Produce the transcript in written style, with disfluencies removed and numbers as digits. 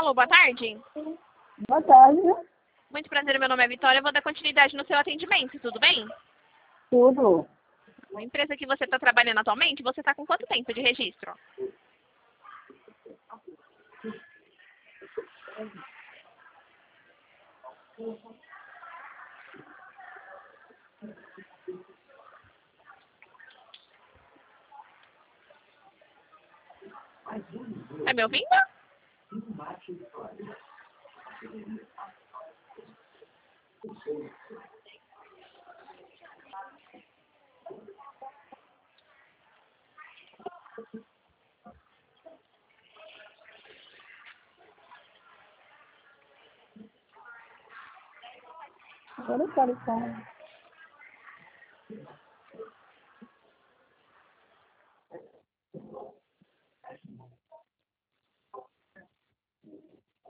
Alô, boa tarde. Boa tarde. Muito prazer, meu nome é Vitória. Eu vou dar continuidade no seu atendimento, tudo bem? Tudo. A empresa que você está trabalhando atualmente, você está com quanto tempo de registro? Tá me ouvindo? Agora eu quero falar.